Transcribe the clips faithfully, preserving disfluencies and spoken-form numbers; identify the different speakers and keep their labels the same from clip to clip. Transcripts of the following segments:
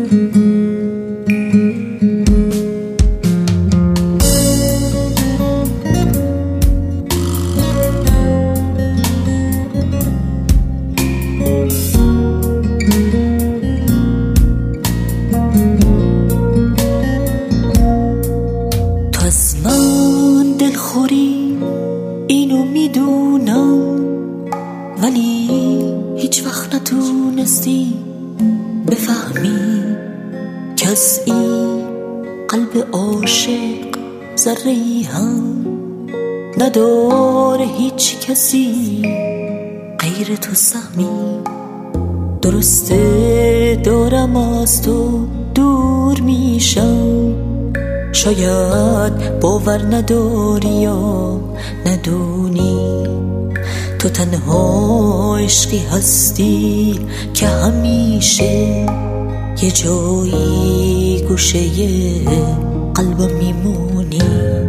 Speaker 1: از من دلخوری اینو میدونم، ولی هیچ وقت نتونستی بفهمی که از این قلب عاشق ذره‌ای هم نداره هیچ کسی غیر تو سهمی. درسته دارم از تو دور میشم، شاید باور نداری یا ندونی تو تنها عشقی هستی که همیشه یه جایی گوشه قلبم میمونی.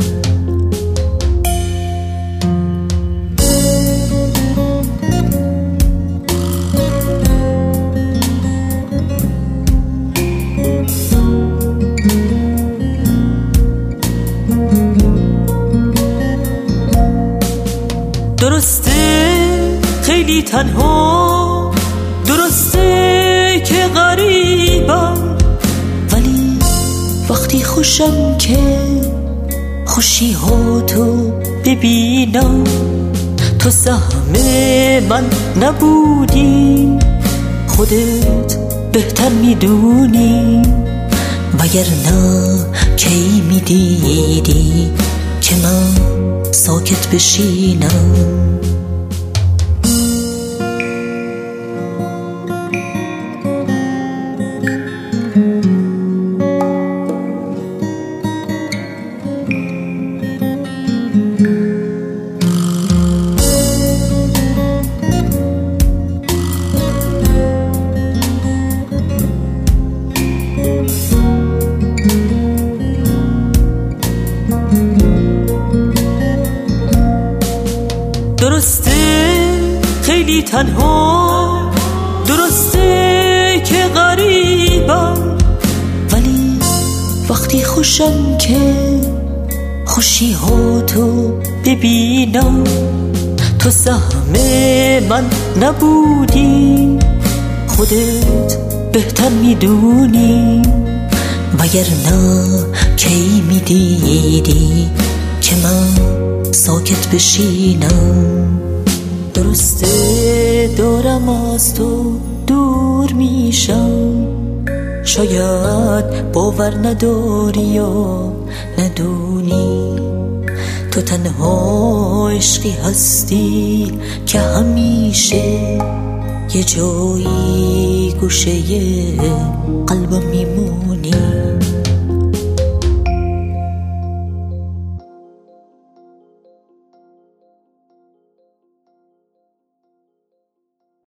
Speaker 1: درسته خیلی تنها، درسته که غریبم، ولی وقتی خوشم که خوشی ها تو ببینم. تو سهم من نبودی، خودت بهتر میدونی، وگرنه کی میدیدی که من ساکت بشینم. درسته خیلی تنها، درسته که غریبم، ولی وقتی خوشم که خوشی ها تو ببینم. تو سهم من نبودی، خودت بهتر میدونی، وگرنه کی میدیدی که من ساکت بشینم. درسته دارم از تو دور میشم، شاید باور نداری یا ندونی تو تنها عشقی هستی که همیشه یه جایی گوشه قلبم میمونی.